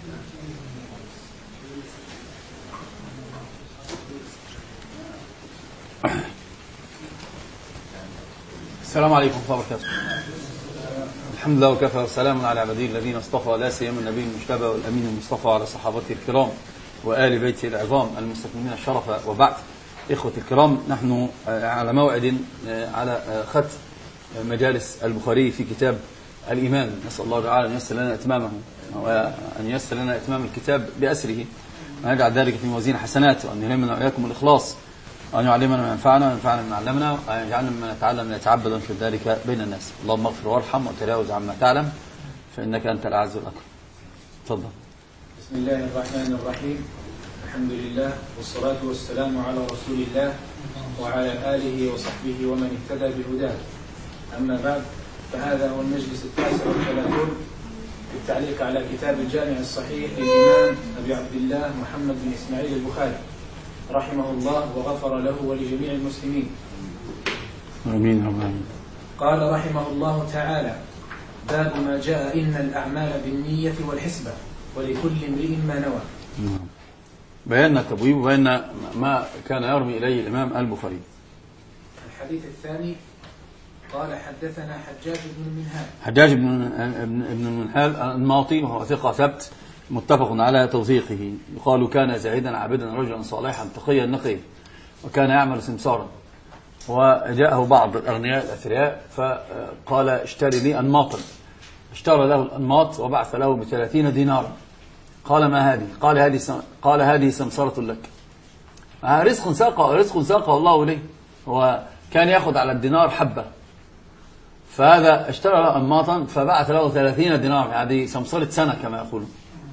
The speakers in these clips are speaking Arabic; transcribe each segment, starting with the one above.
السلام عليكم ورحمة الله وبركاته. الحمد لله وكفى وسلام على عباده الذين اصطفى، لا سيما النبي المجتبى والأمين المصطفى على صحابته الكرام وآل بيته العظام المستكملين الشرف، وبعد. إخوة الكرام، نحن على موعد على ختم مجالس البخاري في كتاب الإيمان. نسأل الله تعالى أن ييسر لنا إتمامه وأن ييسر لنا إتمام الكتاب بأسره، وأن يجعل ذلك في موازين حسناته، وأن يلهمنا وإياكم الإخلاص، وأن يعلمنا ما ينفعنا وينفعنا ما علمنا، وأن يجعلنا مما نتعلم نتعبد ونشر ذلك بين الناس. اللهم اغفر وارحم وتجاوز عما تعلم، فإنك أنت الأعز والأكرم. تفضل. بسم الله الرحمن الرحيم. الحمد لله والصلاة والسلام على رسول الله وعلى آله وصحبه ومن اهتدى بهداه. أما بعد، فهذا هو المجلس 39 في التعليق على كتاب الجامع الصحيح للإمام أبي عبد الله محمد بن إسماعيل البخاري رحمه الله وغفر له ولجميع المسلمين. آمين آمين. قال رحمه الله تعالى: باب ما جاء إن الأعمال بالنية والحسبة ولكل امرئ ما نوى. بينا التبويب وبينا ما كان يرمي إليه الإمام البخاري. الحديث الثاني قال: حدثنا حجاج بن المنهال. حجاج بن المنهال الماطي، وهو ثقة ثبت متفق على توثيقه. يقال كان زاهدا عابدا رجلا صالحا تقيا نقيا، وكان يعمل سمسارا. وجاءه بعض الأغنياء الأثرياء فقال: اشتري لي أنماطا. اشترى له الأنماط وبعث له ب30 دينارا. قال: ما هذه؟ قال هذه سمسرة لك. رزق ساقه الله إليه. هو كان يأخذ على الدينار حبة، فهذا اشترى له أنماطا فبعث له 30 دينار، هذه سمسرة سنة كما يقولون.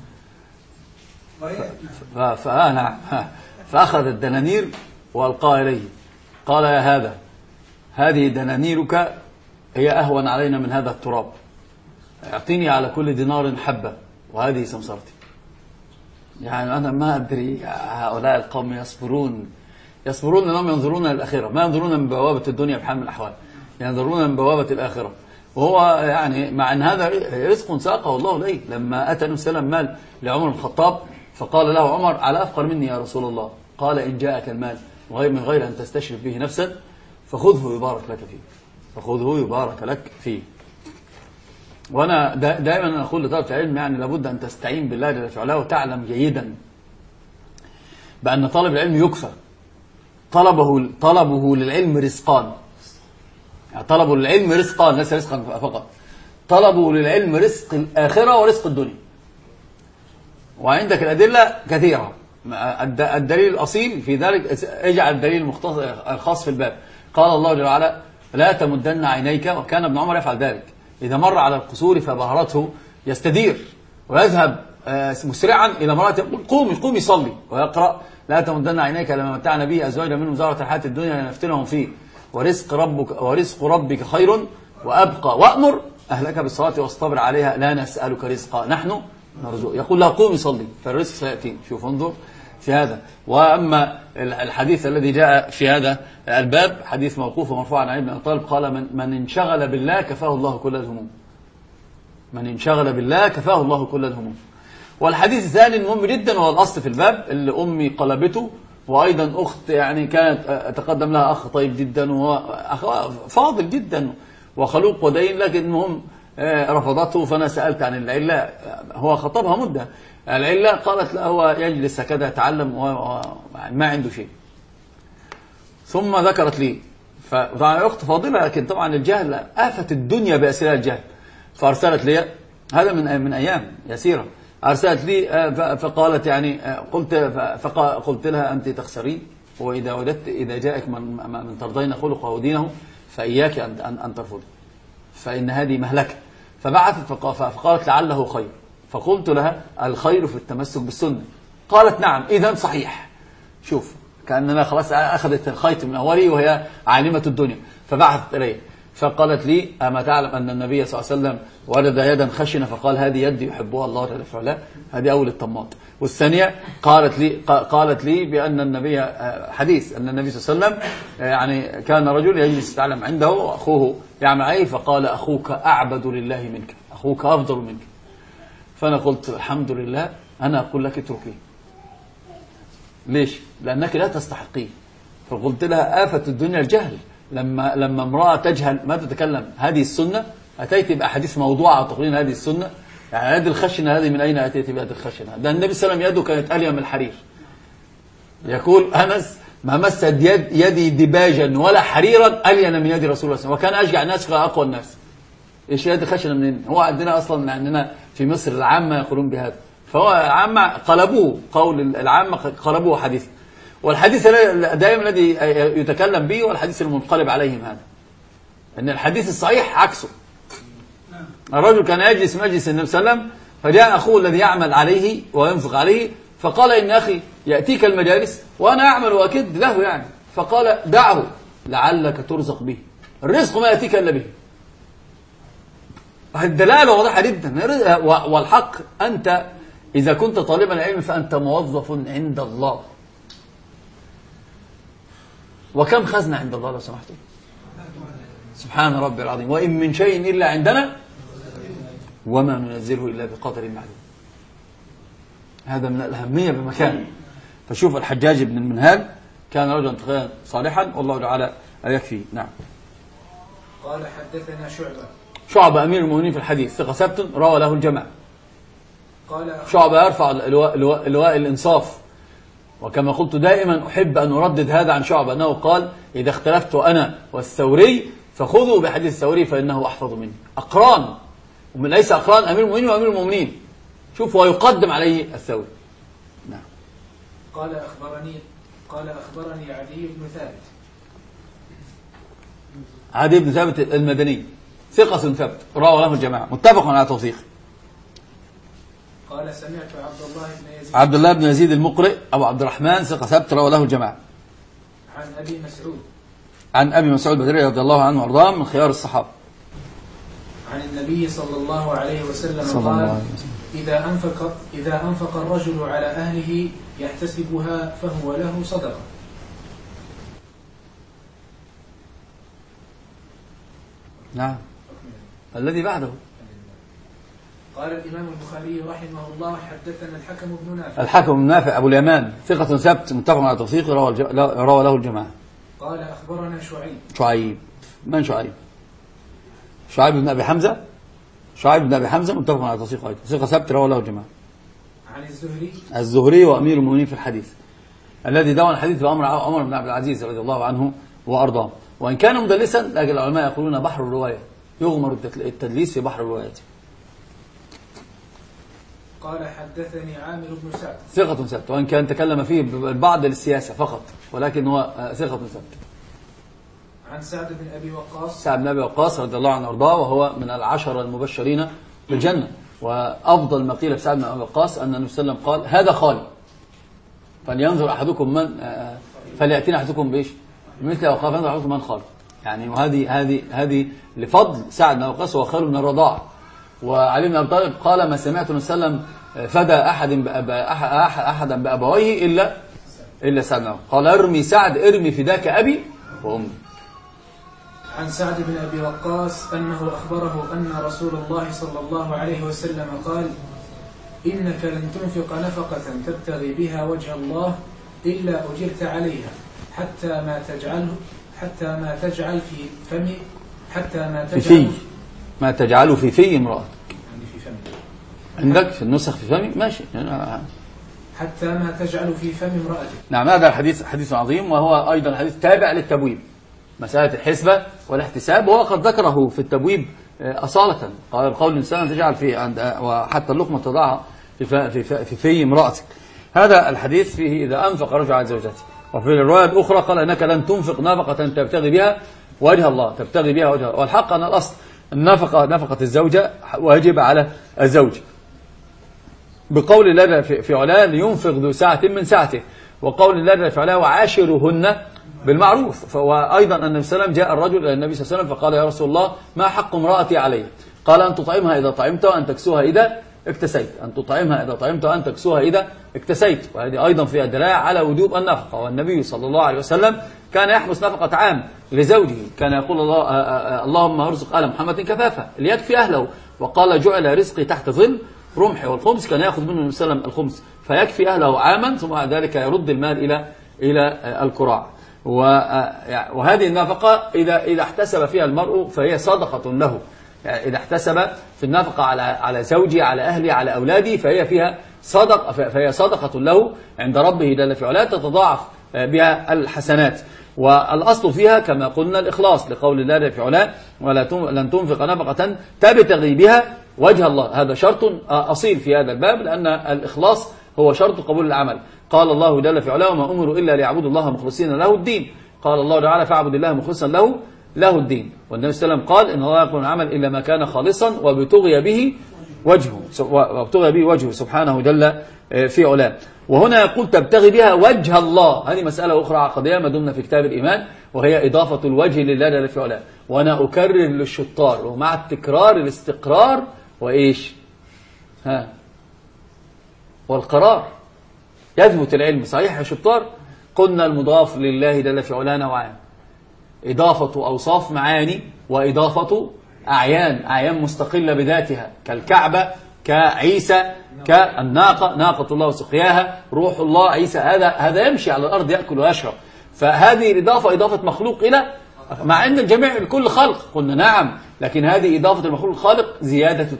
فأخذ الدنانير وألقاها إليه. قال: يا هذا، هذه دنانيرك هي أهون علينا من هذا التراب. اعطيني على كل دينار حبة، وهذه سمسرتي. يعني أنا ما أدري، هؤلاء القوم يصبرون لأنهم ينظرون للآخرة، ما ينظرون من بوابة الدنيا بحال من الأحوال، ينظرون من بوابة الآخرة. وهو يعني مع أن هذا رزق ساقه الله إليه. لما أتى النبي صلى الله عليه وسلم مال لعمر بن الخطاب، فقال له عمر: على أفقر مني يا رسول الله؟ قال: إن جاءك المال من غير أن تستشرف به نفسا فخذه يبارك لك فيه، فخذه يبارك لك فيه. وأنا دائما أقول لطالب العلم يعني لابد أن تستعين بالله جل وعلا، وتعلم جيدا بأن طالب العلم يكفى. طلبه للعلم رزقان، يعني طلبه للعلم رزقان، ليس رزقا فقط. طلبه للعلم رزق الآخرة ورزق الدنيا. وعندك الأدلة كثيرة. الدليل الأصيل في ذلك اجعل الدليل الخاص في الباب. قال الله جل وعلا: لا تمدن عينيك. وكان ابن عمر يفعل ذلك، إذا مر على القصور فبهرته يستدير ويذهب مسرعا إلى امرأة يقول: قومي صلي، ويقرأ: لا تمدن عينيك لما متعنا به أزواجا منهم زهرة الحياة الدنيا لنفتنهم فيه ورزق ربك خير وأبقى وأمر أهلك بالصلاة واصطبر عليها لا نسألك رزقا نحن نرزق. يقول لها: قومي صلي، فالرزق سيأتي. شوف، انظر في هذا. وأما الحديث الذي جاء في هذا الباب حديث موقوف ومرفوع عن علي بن أبي طالب، قال: من انشغل بالله كفاه الله كل الهموم. من انشغل بالله كفاه الله كل الهموم. والحديث الثاني مهم جدا، وهو الأصل في الباب، اللي أمي قلبته، وأيضا أخت يعني كانت تقدم لها أخ طيب جدا وهو فاضل جدا وخلوق ودين، لكنهم رفضته. فأنا سألت عن العلة، هو خطبها مدة. العلة قالت لا، هو يجلس كذا يتعلم وما عنده شيء. ثم ذكرت لي، فطبعا أخت فاضلة، لكن طبعا الجهل آفة الدنيا بأسرها الجهل. فأرسلت لي، هذا من أيام يسيرة، أرسلت لي فقالت يعني قلت لها: أنت تخسرين، إذا جاءك من ترضين خلقه ودينه فإياك أن ترفض، فإن هذه مهلكة. فبعثت فقالت: لعله خير. فقلت لها: الخير في التمسك بالسنة. قالت: نعم، إذن صحيح. شوف، كأننا خلاص أخذت الخيط من أوله وهي عالمة الدنيا. فبعثت إليه فقالت لي: أما تعلم أن النبي صلى الله عليه وسلم وجد يدا خشنة فقال: هذه يدي يحبها الله جل وعلا. هذه أول الطماط. والثانية قالت لي بأن النبي، حديث أن النبي صلى الله عليه وسلم يعني كان رجل يجلس يتعلم عنده وأخوه يعمل عليه، فقال: أخوك أعبد لله منك، أخوك أفضل منك. فأنا قلت: الحمد لله أنا أقول لك اتركيه. ليش؟ لأنك لا تستحقيه. فقلت لها آفة الدنيا الجهل. لما امرأة تجهل ما تتكلم هذه السنة، أتيت بأحاديث موضوعة تقولين هذه السنة. يعني يد الخشنة هذه من أين أتيت بيد الخشنة؟ ده النبي صلى الله عليه وسلم يده كانت أليم من الحرير. يقول أنس ما مست يدي دباجا ولا حريرا ألين من يد رسول الله صلى الله عليه وسلم، وكان أشجع الناس وأقوى الناس. إيش يد خشنة منين؟ هو عندنا أصلا عندنا في مصر العامة يقولون بهذا، فهو العامة قلبوه، قول العامة قلبوه حديث. والحديث دائما الذي يتكلم به والحديث المنقلب عليهم هذا، أن الحديث الصحيح عكسه. الرجل كان يجلس مجلس النبي صلى الله عليه وسلم، فجاء أخوه الذي يعمل عليه وينفق عليه فقال إن أخي يأتيك المجالس وأنا أعمل وأكد له يعني، فقال دعه لعلك ترزق به، الرزق ما يأتيك إلا به. الدلالة واضحة جدا. والحق أنت إذا كنت طالبا العلم فأنت موظف عند الله. وكم خزنة عند الله لو سمحتم؟ سبحان ربي العظيم. وإن من شيء إلا عندنا وما ننزله إلا بقدر معلوم. هذا من الأهمية بمكان. فشوف الحجاج بن المنهال كان رجلا تقيا صالحا والله تعالى يكفي. نعم. قال حدثنا شعبة أمير المؤمنين في الحديث، ثقة ثبت روى له الجماعة. شعبة يرفع لواء الإنصاف، وكما قلت دائما أحب أن أردد هذا عن شعبة أنه قال إذا اختلفت أنا والثوري فخذوا بحديث الثوري فإنه أحفظ مني. أقران، ومن ليس أقران أمير المؤمنين وأمير المؤمنين. شوف ويقدم عليه الثوري. نعم. قال أخبرني عدي بن ثابت. عدي بن ثابت المدني ثقة ثبت رواه له الجماعة، متفق على توثيقه. قال سمعت عبد الله بن يزيد المقرئ أبو عبد الرحمن ثقة ثبت رواه له الجماعة. عن أبي مسعود البدري رضي الله عنه وأرضاه من خيار الصحابة. عن النبي صلى الله عليه وسلم قال إذا أنفق الرجل على أهله يحتسبها فهو له صدقة. نعم. الذي بعده قال الإمام البخاري رحمه الله حدثنا الحكم بن نافع أبو اليمان ثقة ثبت متفق على توثيقه روى له الجماعة. قال أخبرنا شعيب. من شعيب؟ شعيب بن أبي حمزة. متفق على توثيقه أيضا ثقة ثبت روى له الجماعة. عن الزهري وأمير المؤمنين في الحديث الذي دون الحديث بأمر عمر بن عبد العزيز رضي الله عنه وأرضاه، وإن كان مدلسا لكن العلماء يقولون بحر الرواية، يغمر التدليس في بحر الرواية. قال حدثني عامر بن سعد ثقة ثبت، وإن كان تكلم فيه البعض للسياسة فقط، ولكن هو ثقة ثبت. عن سعد بن أبي وقاص رضي الله عنه وأرضاه، وهو من العشرة المبشرين بالجنة. وأفضل ما قيل في سعد بن أبي وقاص أن النبي صلى الله عليه وسلم قال هذا خالي فلينظر أحدكم من فليأتينا أحدكم بإيش مثل وقاف ينظر أحدكم من خالي. يعني وهذه لفضل سعد بن أبي وقاص، وهو خاله من الرضاعة. وعلي بن أبي طالب قال ما سمعت النبي صلى الله عليه وسلم فدى أحدا بأبويه إلا سعد بن أبي. قال ارمي سعد ارمي فداك أبي وأمي. عن سعد بن أبي وقاص أنه أخبره أن رسول الله صلى الله عليه وسلم قال إنك لن تنفق نفقة تبتغي بها وجه الله إلا أجرت عليها حتى ما تجعل في فمي ما تجعل في في امرأتك. عندك في النسخ في فمي ماشي. حتى ما تجعل في فم امرأتك. نعم. هذا الحديث حديث عظيم، وهو أيضا حديث تابع للتبويب، مسألة الحسبة والاحتساب، وهو قد ذكره في التبويب أصالة. قول الإنسان تجعل في عند وحتى اللقمة تضعها في امرأتك. هذا الحديث فيه إذا أنفق رجل على زوجته. وفي الرواية الأخرى قال إنك لن تنفق نفقة تبتغي بها وجه الله، والحق أن الأصل نفقة الزوجة واجب على الزوج، بقول الله في علاه لينفق ذو سعة من سعته، وقول الله في علاه وعاشرهن بالمعروف. وأيضا أن النبي صلى الله عليه وسلم جاء الرجل إلى النبي صلى الله عليه وسلم فقال يا رسول الله ما حق امرأتي علي؟ قال أن تطعمها إذا طعمت وأن تكسوها إذا اكتسيت. أن تطعمها إذا طعمت وأن تكسوها إذا اكتسيت. وهذه أيضا فيها دلالة على وجوب النفقة. والنبي صلى الله عليه وسلم كان يحبس نفقة عام لزوجه، كان يقول اللهم ارزق آل محمد كفافة ليكفي أهله، وقال جعل رزقي تحت ظل رمح، والخمس كان يأخذ منه النبي صلى الله عليه وسلم الخمس فيكفي أهله عاما، ثم بعد ذلك يرد المال إلى الكراع. وهذه النفقة إذا احتسب فيها المرء فهي صدقة له، يعني إذا احتسب في النفقة على زوجه، على أهله، على أولاده، فهي صدقة له عند ربه جل في علاه، تتضاعف بها الحسنات. والأصل فيها كما قلنا الإخلاص، لقول الله جل في علاه: ولن تنفق نفقة تبتغي بها وجه الله. هذا شرط أصيل في هذا الباب، لأن الإخلاص هو شرط قبول العمل. قال الله جل في علاه: وما أمروا إلا ليعبدوا الله مخلصين له الدين. قال الله تعالى: فاعبد الله مخلصا له الدين. والنبي صلى الله عليه وسلم قال: إن الله يقبل العمل إلا ما كان خالصا وابتغي به وجهه سبحانه جل في علاه. وهنا يقول: تبتغي بها وجه الله. هذه مسألة أخرى عقدية ما دمنا في كتاب الإيمان، وهي إضافة الوجه لله جل في علاه. وأنا أكرر للشطار، ومع التكرار الاستقرار وإيش والقرار يثبت العلم. صحيح يا شطار؟ قلنا المضاف لله جل في علاه نوعان: إضافة أوصاف معاني، وإضافة أعيان مستقلة بذاتها، كالكعبة، كعيسى، كالناقة، ناقة الله وسقياها، روح الله، عيسى. هذا يمشي على الأرض يأكل ويشرب. فهذه الإضافة إضافة مخلوق إلى، مع أن الجميع الكل خلق، قلنا نعم، لكن هذه إضافة المخلوق الخالق زيادة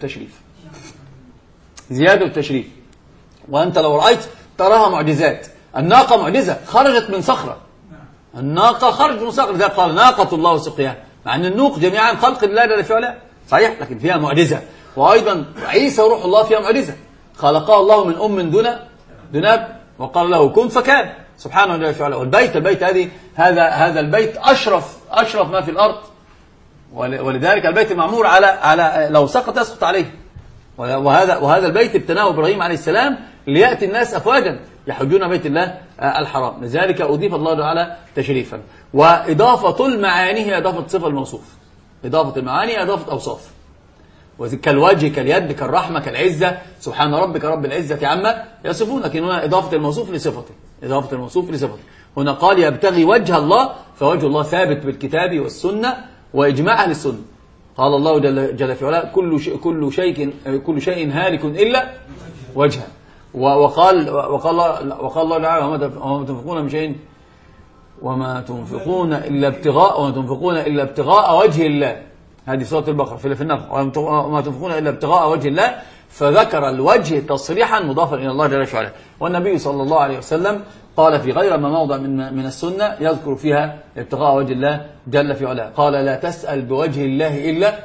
التشريف. وأنت لو رأيت تراها معجزات. الناقة معجزة، خرجت من صخرة. الناقة خرجت من صخرة، ذلك قال: ناقة الله وسقياها. مع أن النوق جميعا خلق الله جل في علاه، صحيح، لكن فيها معجزة. وأيضا عيسى روح الله فيها معجزة، خلقها الله من أم دون أب، وقال له كن فكان، سبحانه جل في علاه. والبيت هذا البيت أشرف ما في الأرض، ولذلك البيت المعمور على لو سقط يسقط عليه. وهذا البيت ابتناه إبراهيم عليه السلام ليأتي الناس أفواجا يحجون بيت الله الحرام. لذلك أضيف الله تعالى تشريفا. وإضافة المعاني هي إضافة صفة الموصوف، إضافة المعاني إضافة أوصاف، كالوجه، كاليد، كالرحمة، كالعزة. سبحان ربك رب العزة عما يصفون. لكن هنا إضافة الموصوف لصفته. هنا قال: يبتغي وجه الله، فوجه الله ثابت بالكتاب والسنة وإجماع أهل السنة. قال الله جل في علاه: كل شيء هالك إلا وجهه. وقال الله تعالى: وما تنفقون من شيء وما تنفقون إلا ابتغاء وجه الله. هذه سورة البقرة في النفق. وما تنفقون إلا ابتغاء وجه الله، فذكر الوجه تصريحا مضافا إلى الله جل وعلا. والنبي صلى الله عليه وسلم قال في غير ما موضع من السنة يذكر فيها ابتغاء وجه الله جل في علاه. قال: لا تسأل بوجه الله إلا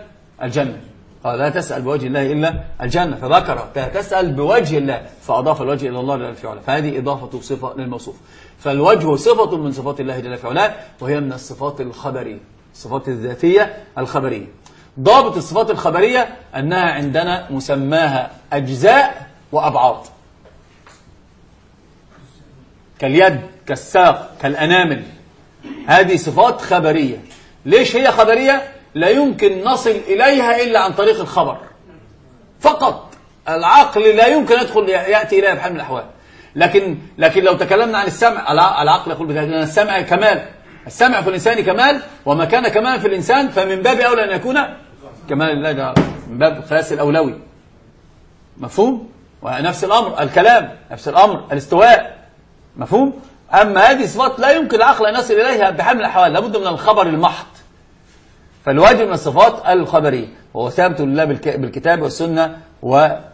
الجنة. فذكر تسأل بوجه الله، فأضاف الوجه إلى الله جل في علاه. فهذه إضافة صفة للموصوف. فالوجه صفة من صفات الله جل في علاه، وهي من الصفات الخبرية، الصفات الذاتية الخبرية. ضابط الصفات الخبرية أنها عندنا مسماها أجزاء وأبعاد، كاليد، كالساق، كالأنامل. هذه صفات خبرية. ليش هي خبرية؟ لا يمكن نصل إليها إلا عن طريق الخبر فقط. العقل لا يمكن يأتي إليها بحال من الأحوال. لكن لو تكلمنا عن السمع، العقل يقول بذلك: السمع كمال، السمع في الإنسان كمال، وما كان كمال في الإنسان فمن باب أولى أن يكون كمال الله جل، من باب القياس الأولوي. مفهوم؟ ونفس الأمر الكلام، نفس الأمر الاستواء. مفهوم؟ أما هذه الصفات لا يمكن العقل أن يصل إليها بحال من الأحوال، لابد من الخبر المحض. فالواجب من الصفات الخبرية، وهو ثابت لله بالكتاب والسنة وإجماع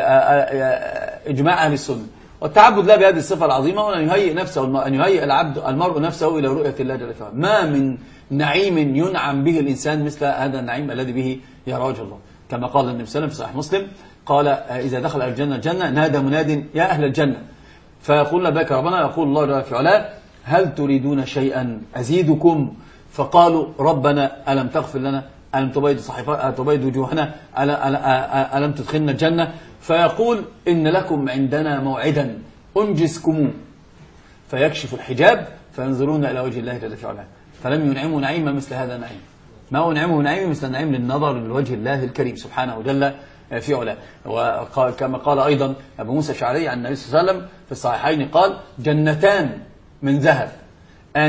أهل السنة. والتعبد له بهذه الصفة العظيمة، وأن يهيئ المرء نفسه إلى رؤية الله جل وعلا. ما من نعيم ينعم به الإنسان مثل هذا النعيم الذي به يرى وجه الله، كما قال النبي صلى الله عليه وسلم في صحيح مسلم: قال: إذا دخل الجنة نادى مناد: يا أهل الجنة. فيقول: لبيك ربنا. يقول الله جل وعلا: هل تريدون شيئا أزيدكم؟ فقالوا: ربنا ألم تغفر لنا، ألم تبيض وجوهنا، ألم تدخلنا الجنة؟ فيقول: إن لكم عندنا موعدا أنجزكم. فيكشف الحجاب فينظرون إلى وجه الله جل وعلا، فلم ينعموا نعيما مثل هذا النعيم. ما أنعمه نعيم مثل النعيم للنظر لوجه الله الكريم سبحانه جل في علاه. وكما قال أيضا أبو موسى الأشعري عن النبي صلى الله عليه وسلم في الصحيحين قال: جنتان من ذهب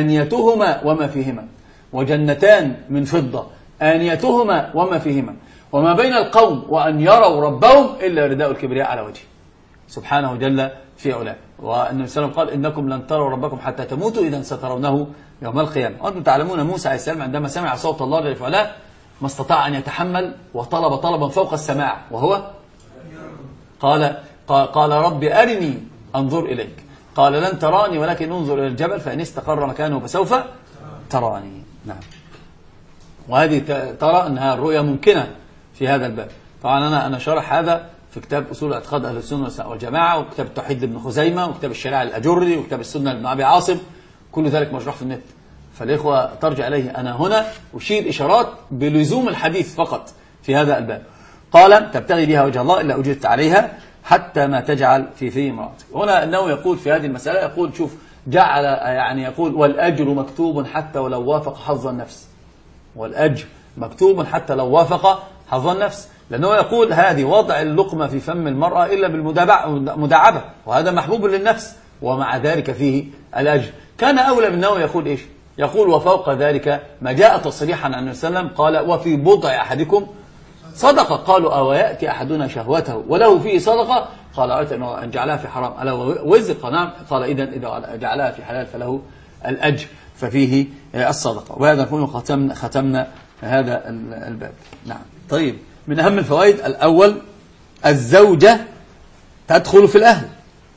آنيتهما وما فيهما، وجنتان من فضة آنيتهما وما فيهما، وما بين القوم وأن يروا ربهم إلا رداء الكبرياء على وجهه سبحانه جل في علاه. والنبي صلى الله عليه وسلم قال إنكم لن تروا ربكم حتى تموتوا إذا سترونه يوم القيامة. وأنتم تعلمون موسى عليه السلام عندما سمع صوت الله جل في علاه ما استطاع أن يتحمل وطلب طلبا فوق السماع، وهو قال رب أرني أنظر إليك. قال لن تراني ولكن انظر إلى الجبل فإن استقر مكانه فسوف تراني. نعم. وهذه ترى أنها الرؤية ممكنة في هذا الباب. طبعا أنا شرح هذا في كتاب أصول اعتقاد أهل السنة والجماعة، وكتاب التوحيد لابن خزيمة، وكتاب الشريعة الأجري، وكتاب السنة لابن أبي عاصم، كل ذلك مشروح في النت، فالإخوة ترجع إليه. أنا هنا أشير إشارات بلزوم الحديث فقط في هذا الباب. قال تبتغي بها وجه الله إلا أجرت عليها حتى ما تجعل في امرأتك. هنا أنه يقول في هذه المسألة، يقول شوف جعل يعني يقول والأجر مكتوب حتى ولو وافق حظ النفس، والأجر مكتوب حتى لو وافق حظ النفس، لأنه يقول هذه وضع اللقمة في فم المرأة إلا بالمداعبة، وهذا محبوب للنفس، ومع ذلك فيه الأجر. كان أولى منه يقول إيش؟ يقول وفوق ذلك ما جاء تصريحا عن النبي صلى الله عليه وسلم قال وفي بضع أحدكم صدقة. قالوا أو يأتي أحدنا شهوته وله فيه صدقة؟ قال أردت أن جعلها في حرام ألا وزق؟ نعم. قال إذا جعلها في حلال فله الأجر ففيه الصدقة. وهذا نكون ختمنا هذا الباب. نعم. طيب، من أهم الفوائد الأول الزوجة تدخل في الأهل،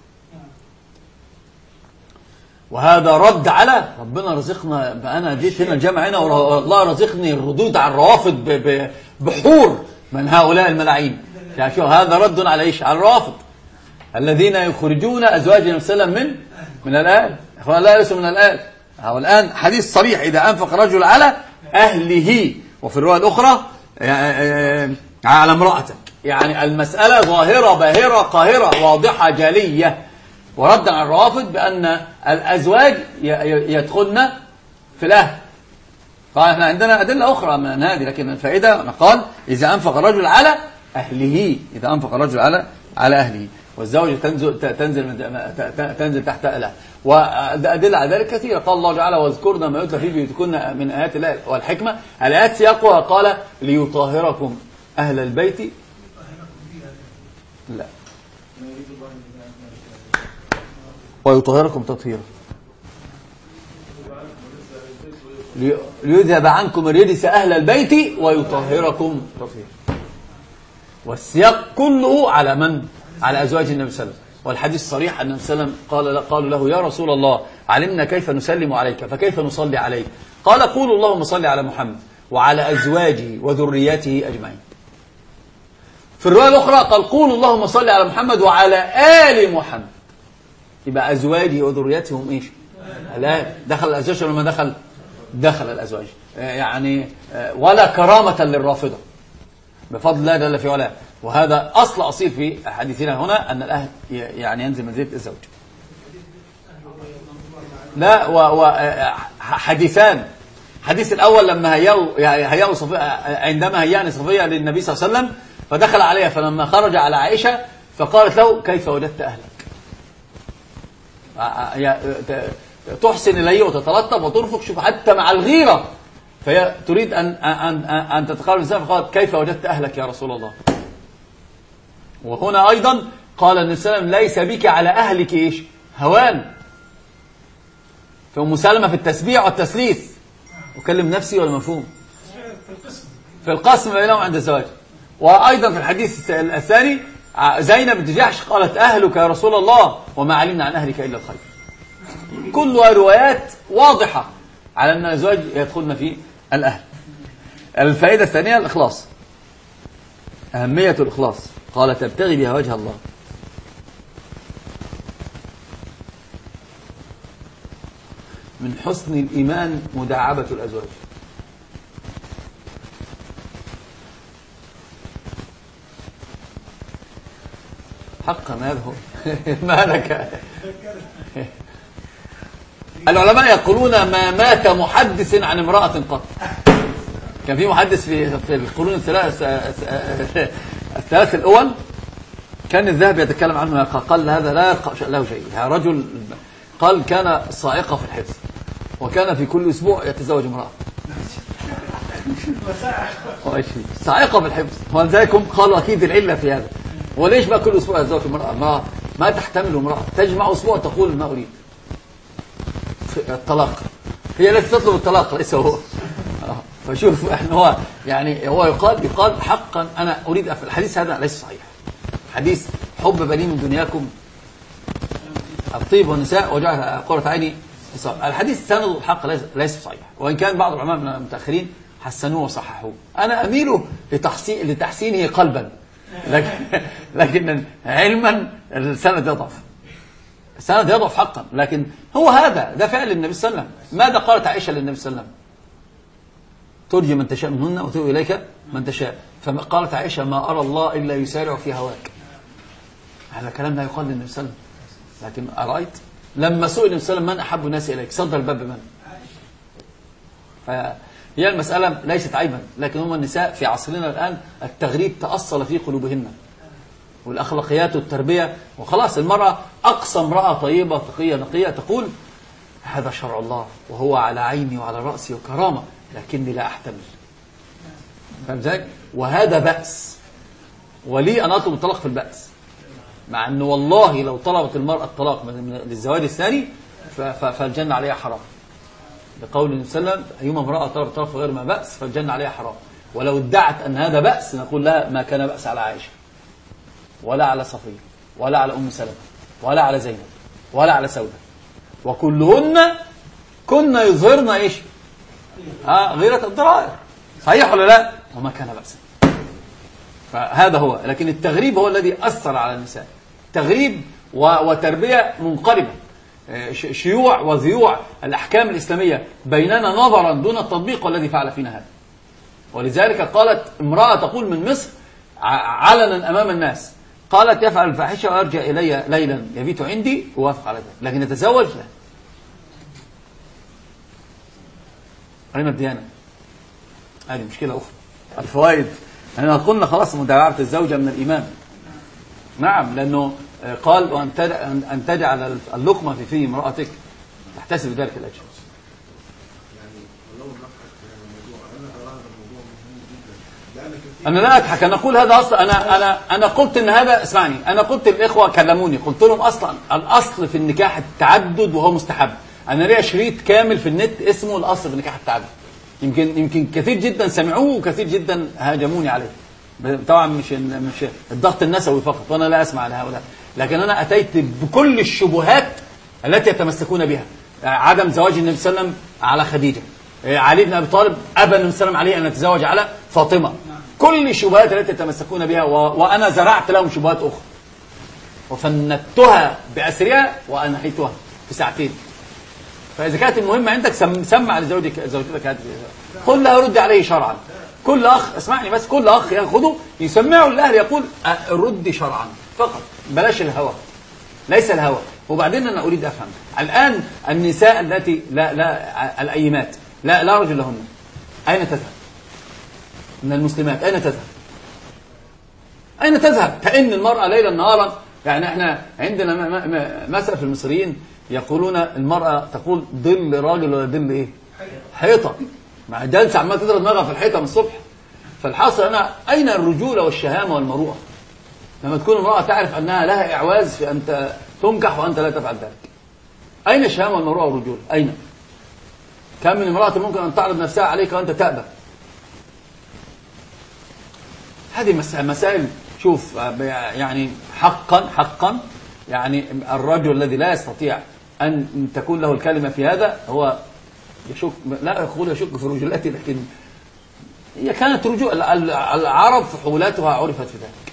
وهذا رد على ربنا رزقنا. أنا جيت هنا الجامعة هنا والله رزقني الردود على الروافض بحور من هؤلاء الملاعين. يعني شو هذا رد على إيش؟ على الروافض الذين يخرجون أزواج النبي صلى الله عليه وسلم من الآل. إخوان لا يلسوا من الآل. الآن حديث صريح إذا أنفق رجل على أهله، وفي الرواية الأخرى على امرأتك. يعني المسألة ظاهرة باهرة قاهرة واضحة جلية. وردا على الروافض بأن الأزواج يدخلن في الأهل. قال احنا عندنا أدلة أخرى من هذه، لكن الفائدة قال إذا أنفق الرجل على أهله، إذا أنفق الرجل على أهله، والزوجة تنزل تحت الأهل. وأدلة على ذلك كثيرة. قال الله تعالى واذكرن ما يتلى في بيوتكن من آيات الله والحكمة. الآيات سياقها قال ليطهركم أهل البيت. لا، ويطهركم تطهيرا ليذهب عنكم الرجس أهل البيت ويطهركم تطهيرا. والسياق كله على من؟ على أزواج النبي صلى الله عليه وسلم. والحديث صريح أن النبي صلى الله عليه وسلم قالوا له يا رسول الله علمنا كيف نسلم عليك فكيف نصلي عليك؟ قال قولوا اللهم صل على محمد وعلى أزواجه وذرياته أجمعين. في الرواية الأخرى قال قولوا اللهم صل على محمد وعلى آل محمد. يبقى أزواجه وذريته هم إيش؟ الآل. دخل الأزواج ولا ما دخل الأزواج. يعني ولا كرامة للرافضة بفضل الله جل في علاه. وهذا أصيل في حديثنا هنا أن الأهل يعني ينزل منزلة الزوج. لا، وحديثان. حديث الأول لما هيأوا صفية، عندما هيأني صفية للنبي صلى الله عليه وسلم فدخل عليها، فلما خرج على عائشة فقالت له كيف وجدت أهلك؟ تحسن إليه وتتلطف وترفق، شوف حتى مع الغيرة، فهي تريد أن تتقرب الإنسان، فقالت كيف وجدت أهلك يا رسول الله؟ وهنا أيضا قال النبي صلى الله عليه وسلم ليس بك على أهلك إيش؟ هوان. فأم سلمة في التسبيع والتسليث أكلم نفسي ولا مفهوم؟ في القسم بينهم عند الزواج. وأيضا في الحديث الثاني زينب بنت جحش قالت أهلك يا رسول الله وما علمنا عن أهلك إلا الخير. كلها روايات واضحة على أن الزواج يدخلن في الأهل. الفائدة الثانية الإخلاص، أهمية الإخلاص. قال تبتغي بها وجه الله. من حسن الإيمان مداعبة الأزواج. حقا هذا هو. ما لك. العلماء يقولون ما مات محدث عن امرأة قط. كان في محدث في القرون الثلاث الأول كان الذهبي يتكلم عنه، قال هذا لا له شيء. رجل قال كان صائقة في الحفظ وكان في كل أسبوع يتزوج امرأة. صاعقة بالحفظ. ولذلك هم قالوا أكيد العلة في هذا. وليش بقى كل أسبوع يتزوج المرأة؟ ما تحتمل امرأة تجمع أسبوع تقول ما أريد الطلاق، هي التي تطلب الطلاق ليس هو. فشوف احنا هو يعني هو يقال حقا أنا أريد الحديث هذا ليس صحيح. حديث حب بني من دنياكم الطيب والنساء وجعل قرة عيني. الحديث سنده الحق ليس صحيح، وإن كان بعض العلماء من المتأخرين حسنوه وصححوه. أنا أميل لتحسينه قلبا، لكن علما السند يضعف. السند يضعف حقا، لكن هو ده فعل النبي صلى الله عليه وسلم. ماذا قالت عائشة للنبي صلى الله عليه وسلم؟ ترجي من تشاء منهن وتؤوي إليك من تشاء. فقالت عائشة ما أرى الله إلا يسارع في هواك. هذا كلام لا يقال للنبي صلى الله عليه وسلم. لكن أرأيت لما سئل النبي صلى الله عليه وسلم من أحب الناس إليك صد الباب بمن؟ فهي المسألة ليست عيبا، لكن هم النساء في عصرنا الآن التغريب تأصل في قلوبهن والأخلاقيات والتربية، وخلاص المرأة أقصى امرأة طيبة تقية نقية تقول هذا شرع الله وهو على عيني وعلى رأسي وكرامة، لكني لا أحتمل. فاهم ازاي؟ وهذا بأس، ولي أن أطلب الطلاق في البأس، مع أنه والله لو طلبت المرأة الطلاق للزواج الثاني فالجنة عليها حرام، بقول النبي صلى الله عليه وسلم أيما امرأة طلبت الطلاق غير ما بأس فالجنة عليها حرام. ولو ادعت أن هذا بأس نقول لها ما كان بأس على عائشة ولا على صفية ولا على أم سلمة ولا على زينب ولا على سودة، وكلهن كنا يظهرن إيش؟ غيرة الضرائر. صحيح ولا لا؟ وما كان بأسا. فهذا هو. لكن التغريب هو الذي أثر على النساء، تغريب وتربية منقلبة، شيوع وذيوع الأحكام الإسلامية بيننا نظرا دون التطبيق، والذي فعل فينا هذا. ولذلك قالت امرأة تقول من مصر علنا أمام الناس، قالت يفعل الفاحشة ويرجع إلي ليلا يبيت عندي ووافق على ذلك، لكن يتزوج لا. أين الديانة؟ هذه مشكلة أخرى. الفوائد أننا قلنا خلاص مداعبة الزوجة من الإيمان. نعم، لأنه قال أن تجعل اللقمة في فيه امرأتك تحتسب ذلك الأجر. أنا لا أضحك، أنا أقول هذا أصلا. أنا قلت إن هذا، اسمعني، أنا قلت الإخوة كلموني قلت لهم أصلا الأصل في النكاح التعدد وهو مستحب. أنا ليا شريط كامل في النت اسمه الأصل في النكاح التعدد. يمكن كثير جدا سمعوه وكثير جدا هاجموني عليه. طبعا مش الضغط النسوي فقط، وأنا لا أسمع لهؤلاء، لكن أنا أتيت بكل الشبهات التي يتمسكون بها. عدم زواج النبي صلى الله عليه وسلم على خديجة، علي بن أبي طالب أبى النبي صلى الله عليه وسلم عليه أن يتزوج على فاطمة، كل الشبهات التي يتمسكون بها، وأنا زرعت لهم شبهات أخرى وفندتها بأسرها وأنهيتها في ساعتين. فإذا كانت المهمة عندك سمع لزوجتك هذه، قل لها رد عليه شرعا. كل أخ، اسمعني بس، كل أخ يأخذه يسمعه للأهل يقول رد شرعا فقط، بلاش الهوى، ليس الهوى. وبعدين أنا أريد أفهم الآن النساء التي لا الأيمات لا رجل لهن، أين تذهب؟ من المسلمات أين تذهب؟ أين تذهب؟ كأن المرأة ليلا نهارا. يعني احنا عندنا مثل في المصريين يقولون المرأة تقول ظل راجل ولا ظل ايه؟ حيطة. مع جالسة عمال تضرب دماغها في الحيطة من الصبح. فالحاصل أنا أين الرجولة والشهامة والمروءة؟ لما تكون المرأة تعرف أنها لها إعواز في أن تنكح وأنت لا تفعل ذلك. أين الشهامة والمروءة والرجولة؟ أين؟ كم من امرأة ممكن أن تعرض نفسها عليك وأنت تأبى؟ هذه مسائل. شوف يعني حقا يعني الرجل الذي لا يستطيع أن تكون له الكلمة في هذا هو يشك، لا أقول يشك في رجولته، لكن هي كانت رجوع العرب فحولاتها عرفت في ذلك.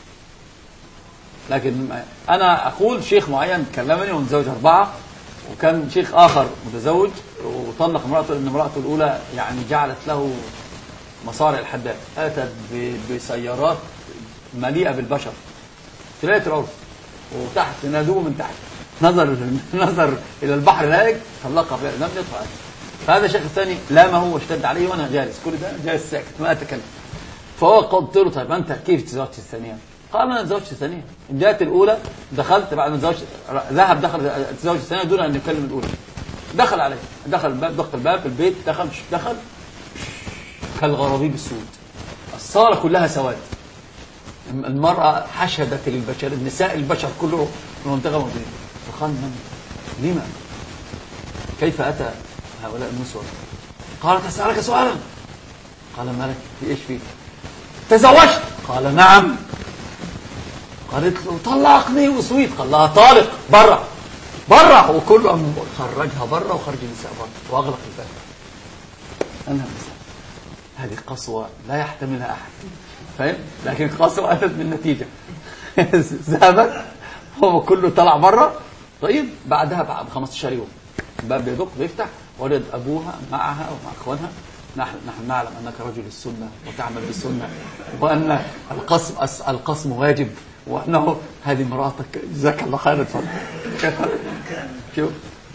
لكن أنا أقول شيخ معين كلمني ومتزوج 4، وكان شيخ آخر متزوج وطلق امرأته لأن امرأته الأولى يعني جعلت له مصارع الحداد، أتت بسيارات مليئة بالبشر في ليلة العرس، وتحت نادوه من تحت، نظر إلى البحر الهائج طلقها، لم يطفأ. فهذا الشيخ الثاني لامه واشتد عليه وأنا جالس، كل ده جالس ساكت ما أتكلم. فهو قلت له طيب أنت كيف تزوجت الثانية؟ قال أنا تزوجت الثانية، جاءت الأولى دخلت بعد ما تزوجت، دخل تزوج الثانية دون أن يتكلم الأولى. دخل عليه، دخل الباب، دخل الباب البيت، دخل كالغرابيب السود، الصالة كلها سواد. المرأة حشدت البشر، النساء البشر كله في المنطقة المدنية. فقال لما كيف أتى هؤلاء النسوة؟ قالت أسألك سؤالا. قال مالك في إيش فيك؟ تزوجت؟ قال نعم. قالت له طلقني وسويت. قال لها طالق برا برا، وكله خرجها برا وخرج النساء برا وأغلق الباب. أنهى النساء. هذه قسوة لا يحتملها أحد، فاهم؟ لكن قسوة أتت من نتيجة. ذهبت هو كله طلع برا. طيب بعدها بعد 15 يوم الباب بيدق بيفتح، ولد أبوها معها ومع أخوانها. نحن نعلم أنك رجل السنة وتعمل بالسنة، وأن القسم واجب، وأنه هذه مراتك جزاك الله خير. اتفضل. شوف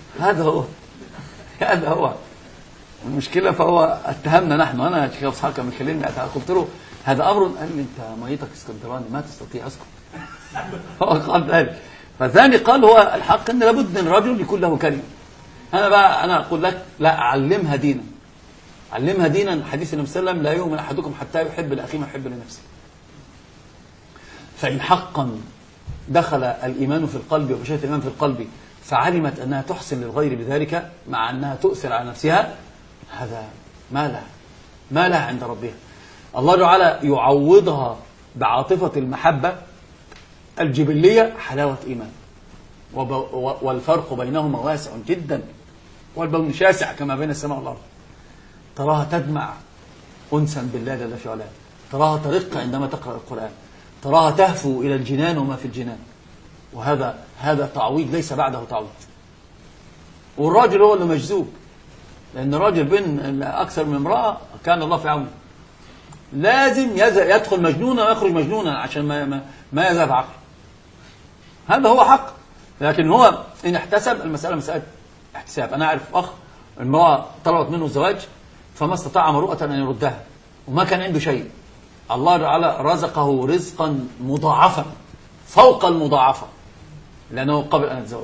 هذا هو المشكلة. فهو اتهمنا نحن، أنا شيخ أبو إسحاق كان بيكلمني قلت له هذا أمر، قال لي أنت ميتك اسكندراني ما تستطيع أسكت. هو قال ذلك. فالثاني قال هو الحق أن لابد من رجل يكون له كلمة. أنا أقول لك لا، علمها دينا، علمها دينا. حديث النبي صلى الله عليه وسلم لا يؤمن أحدكم حتى يحب لأخيه ما يحب لنفسه. فإن حقا دخل الإيمان في القلب وبشرة الإيمان في القلب فعلمت أنها تحسن للغير بذلك مع أنها تؤثر على نفسها، هذا ما لها عند ربها. الله تعالى يعوضها بعاطفة المحبة الجبلية حلاوة إيمان، والفرق بينهما واسع جدا، والبون شاسع كما بين السماء والأرض. تراها تدمع أنسا بالله جل في علاه، تراها ترق عندما تقرأ القرآن، تراها تهفو إلى الجنان وما في الجنان. وهذا تعويض ليس بعده تعويض. والراجل هو اللي مجذوب، لأن الراجل بين أكثر من امرأة كان الله في عونه، لازم يدخل مجنونا ويخرج مجنونا عشان ما يذهب عقله. هذا هو حق. لكن هو إن احتسب، المسألة مسألة احتساب. أنا أعرف أخ المرأة طلبت منه الزواج فما استطاع مروءة أن يردها، وما كان عنده شيء. الله تعالى رزقه رزقا مضاعفا فوق المضاعفة لأنه قبل أن يتزوج.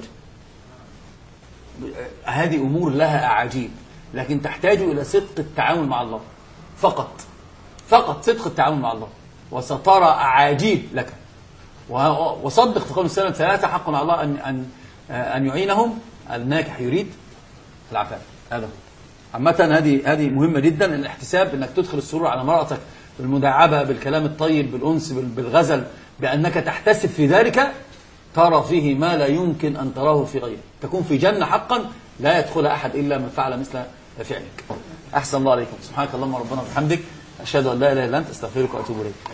هذه أمور لها أعاجيب، لكن تحتاج إلى صدق التعامل مع الله فقط صدق التعامل مع الله، وسترى أعاجيب لك. وصدق في قول السلام 3 حق على الله أن يعينهم. الناجح يريد العفاف. هذا عامة هذه مهمة جدا، الاحتساب، انك تدخل السرور على مرأتك بالمداعبة، بالكلام الطيب، بالأنس، بالغزل، بأنك تحتسب في ذلك، ترى فيه ما لا يمكن أن تراه في غيره. تكون في جنة حقا لا يدخل أحد إلا من فعل مثل فعلك. أحسن الله عليكم. سبحانك اللهم ربنا وبحمدك، أشهد أن لا إله إلا أنت، أستغفرك وأتوب إليك.